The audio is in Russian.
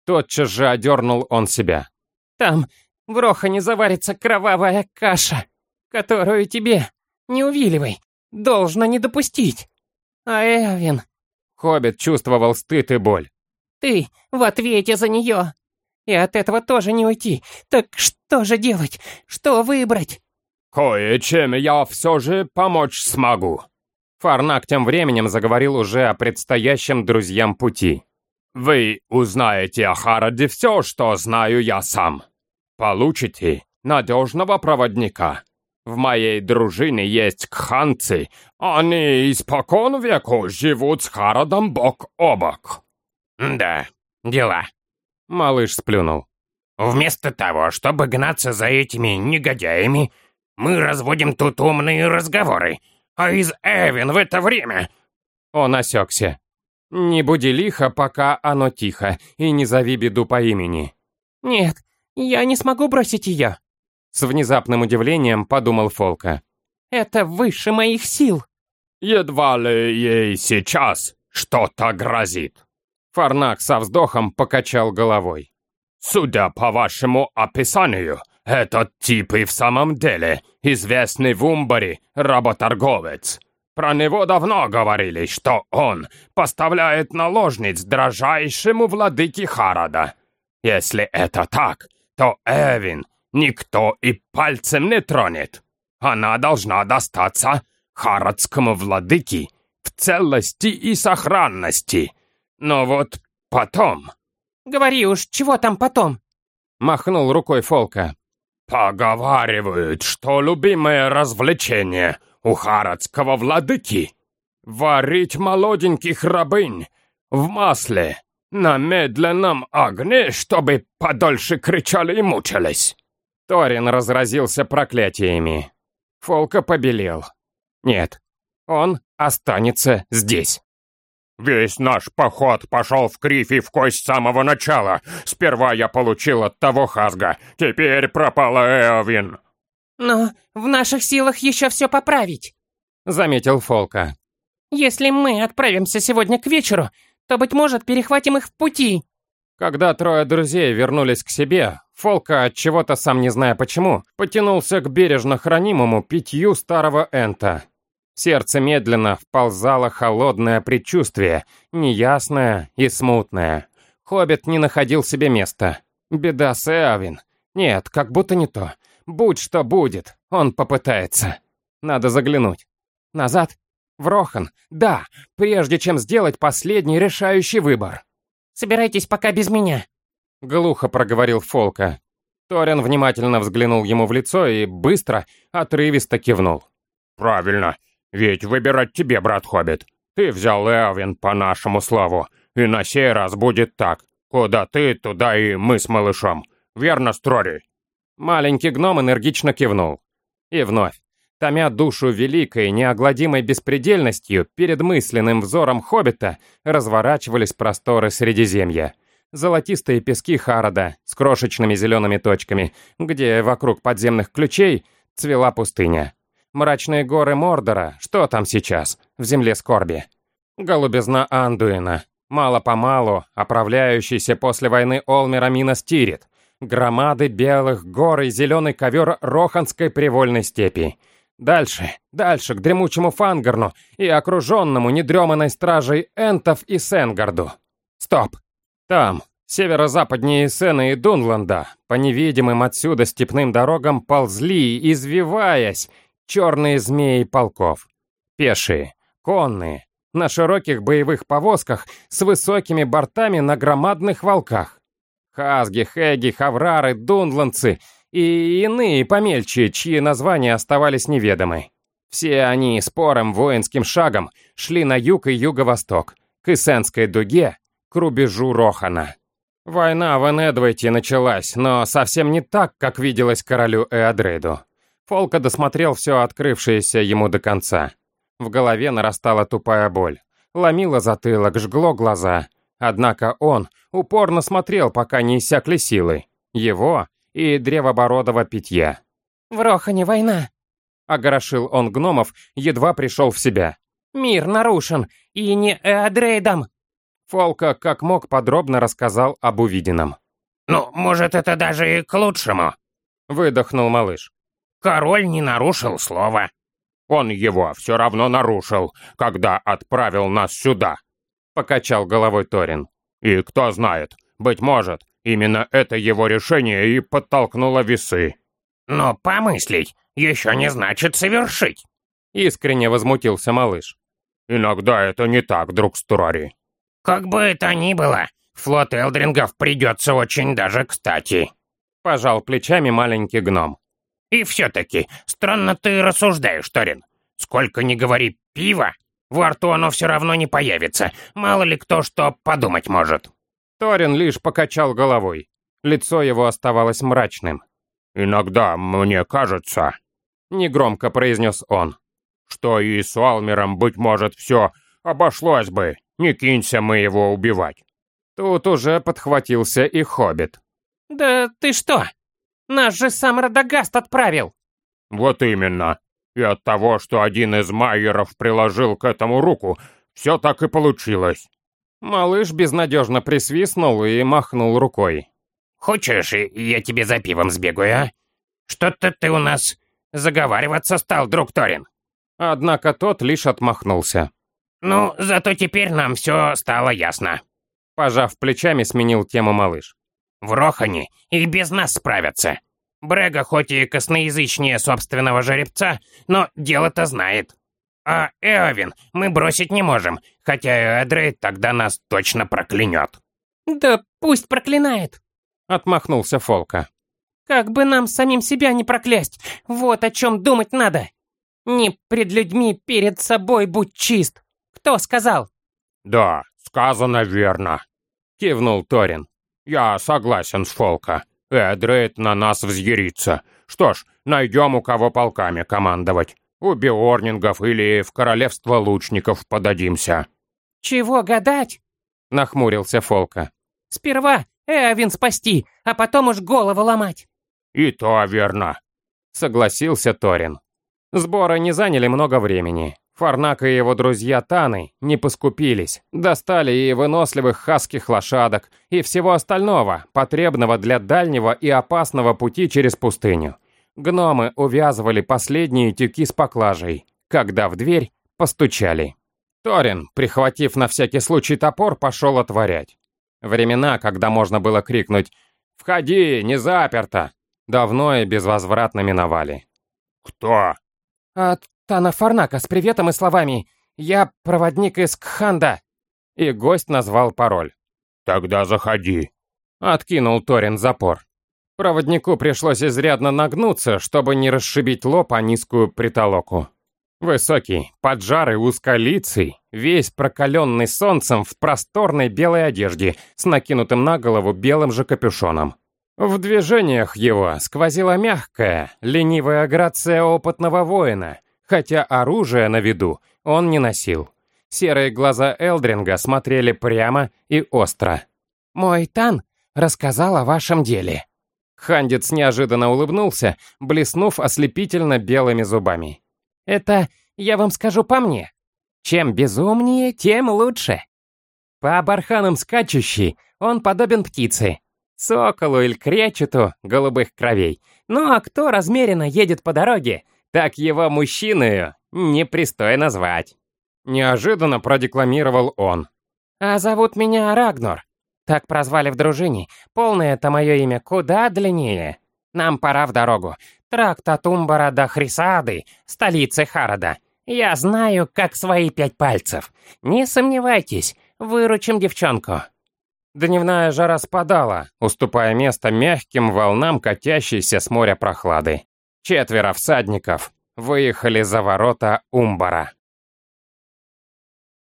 Тотчас же одернул он себя. Там в Рохане заварится кровавая каша, которую тебе, не увиливай, должно не допустить. А Эовин... Хоббит чувствовал стыд и боль. Ты в ответе за нее. И от этого тоже не уйти. Так что же делать? Что выбрать? Кое-чем я все же помочь смогу. Фарнак тем временем заговорил уже о предстоящем друзьям пути. Вы узнаете о Хараде все, что знаю я сам. Получите надежного проводника. В моей дружине есть кханцы. Они испокон веку живут с Харадом бок о бок. Да, дела. Малыш сплюнул. Вместо того, чтобы гнаться за этими негодяями, мы разводим тут умные разговоры. А из Эвен в это время... Он осекся. Не буди лихо, пока оно тихо, и не зови беду по имени. Нет, я не смогу бросить ее. С внезапным удивлением подумал Фолка. Это выше моих сил. Едва ли ей сейчас что-то грозит. Фарнак со вздохом покачал головой. Судя по вашему описанию, этот тип и в самом деле известный в Умбаре работорговец. Про него давно говорили, что он поставляет наложниц дрожайшему владыке Харада. Если это так, то Эвин никто и пальцем не тронет. Она должна достаться харадскому владыке в целости и сохранности. Но вот потом... Говори уж, чего там потом? Махнул рукой Фолка. Поговаривают, что любимое развлечение у харадского владыки — варить молоденьких рабынь в масле на медленном огне, чтобы подольше кричали и мучились. Торин разразился проклятиями. Фолка побелел. Нет, он останется здесь. Весь наш поход пошел в кривь и в кость с самого начала. Сперва я получил от того Хазга, теперь пропала Эовин. Но в наших силах еще все поправить, заметил Фолка. Если мы отправимся сегодня к вечеру, то, быть может, перехватим их в пути. Когда трое друзей вернулись к себе, Фолка, от чего-то сам не зная почему, потянулся к бережно хранимому питью старого Энта. В сердце медленно вползало холодное предчувствие, неясное и смутное. Хоббит не находил себе места. Беда с Эовин. Нет, как будто не то. Будь что будет, он попытается. Надо заглянуть. Назад? В Рохан? Да, прежде чем сделать последний решающий выбор. Собирайтесь пока без меня. Глухо проговорил Фолка. Торин внимательно взглянул ему в лицо и быстро, отрывисто кивнул. Правильно. Ведь выбирать тебе, брат Хоббит. Ты взял Эовин по нашему слову. И на сей раз будет так. Куда ты, туда и мы с малышом. Верно, Строри?» Маленький гном энергично кивнул. И вновь, томя душу великой, неогладимой беспредельностью, перед мысленным взором Хоббита разворачивались просторы Средиземья. Золотистые пески Харада с крошечными зелеными точками, где вокруг подземных ключей цвела пустыня. Мрачные горы Мордора, что там сейчас, в земле скорби. Голубизна Андуина, мало-помалу оправляющийся после войны Олмера Минас Тирит. Громады белых гор и зеленый ковер Роханской привольной степи. Дальше, к дремучему Фангарну и окруженному недреманной стражей Энтов и Сенгарду. Стоп! Там, северо-западнее Сена и Дунланда, по невидимым отсюда степным дорогам ползли, извиваясь, черные змеи полков. Пешие, конные, на широких боевых повозках с высокими бортами на громадных волках. Хазги, Хэги, Хаврары, Дунландцы и иные помельче, чьи названия оставались неведомы. Все они спорым воинским шагом шли на юг и юго-восток, к Исенской дуге, к рубежу Рохана. Война в Энедвейте началась, но совсем не так, как виделось королю Эодрейду. Фолка досмотрел все открывшееся ему до конца. В голове нарастала тупая боль. Ломило затылок, жгло глаза. Однако он упорно смотрел, пока не иссякли силы. Его и древобородого питья. «В Рохане война!» — огорошил он гномов, едва пришел в себя. «Мир нарушен, и не Эодрейдом!» Фолка как мог подробно рассказал об увиденном. «Ну, может, это даже и к лучшему», — выдохнул малыш. «Король не нарушил слова». «Он его все равно нарушил, когда отправил нас сюда», — покачал головой Торин. «И кто знает, быть может, именно это его решение и подтолкнуло весы». «Но помыслить еще не значит совершить», — искренне возмутился малыш. «Иногда это не так, друг Стурари». «Как бы это ни было, флот элдрингов придется очень даже кстати», — пожал плечами маленький гном. «И все-таки, странно ты рассуждаешь, Торин. Сколько ни говори пива, во рту оно все равно не появится. Мало ли кто что подумать может». Торин лишь покачал головой. Лицо его оставалось мрачным. «Иногда мне кажется», — негромко произнес он, «что и с Алмером, быть может, все обошлось бы, не кинься мы его убивать». Тут уже подхватился и Хоббит. «Да ты что? Нас же сам Радагаст отправил!» «Вот именно. И от того, что один из майеров приложил к этому руку, все так и получилось». Малыш безнадежно присвистнул и махнул рукой. «Хочешь, я тебе за пивом сбегаю, а? Что-то ты у нас заговариваться стал, друг Торин». Однако тот лишь отмахнулся. «Ну, зато теперь нам все стало ясно». Пожав плечами, сменил тему малыш. «В Рохане и без нас справятся. Брега хоть и косноязычнее собственного жеребца, но дело-то знает. А Эовин мы бросить не можем, хотя Эдрейд тогда нас точно проклянет». «Да пусть проклинает», — отмахнулся Фолка. «Как бы нам самим себя не проклясть, вот о чем думать надо. Не пред людьми, перед собой будь чист. Кто сказал?» «Да, сказано верно», — кивнул Торин. «Я согласен с Фолка. Эдрейд на нас взъярится. Что ж, найдем у кого полками командовать. У Биорнингов или в королевство лучников подадимся». «Чего гадать?» — нахмурился Фолка. «Сперва Эовин спасти, а потом уж голову ломать». «И то верно», — согласился Торин. Сборы не заняли много времени. Фарнак и его друзья Таны не поскупились, достали и выносливых хасских лошадок, и всего остального, потребного для дальнего и опасного пути через пустыню. Гномы увязывали последние тюки с поклажей, когда в дверь постучали. Торин, прихватив на всякий случай топор, пошел отворять. Времена, когда можно было крикнуть «Входи, не заперто!» давно и безвозвратно миновали. «Кто?» «От Тана Фарнака с приветом и словами «Я проводник из Кханда». И гость назвал пароль. «Тогда заходи», — откинул Торин запор. Проводнику пришлось изрядно нагнуться, чтобы не расшибить лоб о низкую притолоку. Высокий, поджарый, узколицый, весь прокаленный солнцем в просторной белой одежде с накинутым на голову белым же капюшоном. В движениях его сквозила мягкая, ленивая грация опытного воина, хотя оружие на виду он не носил. Серые глаза Элдринга смотрели прямо и остро. «Мой Тан рассказал о вашем деле». Хандец неожиданно улыбнулся, блеснув ослепительно белыми зубами. «Это я вам скажу по мне. Чем безумнее, тем лучше. По барханам скачущий он подобен птице, соколу или кречету голубых кровей. Ну а кто размеренно едет по дороге, так его мужчиною непристойно звать». Неожиданно продекламировал он. «А зовут меня Рагнор. Так прозвали в дружине. Полное-то мое имя куда длиннее. Нам пора в дорогу. Тракт от Умбара до Хрисады, столицы Харада. Я знаю, как свои 5 пальцев. Не сомневайтесь, выручим девчонку». Дневная жара спадала, уступая место мягким волнам, катящейся с моря прохлады. 4 всадников выехали за ворота Умбара.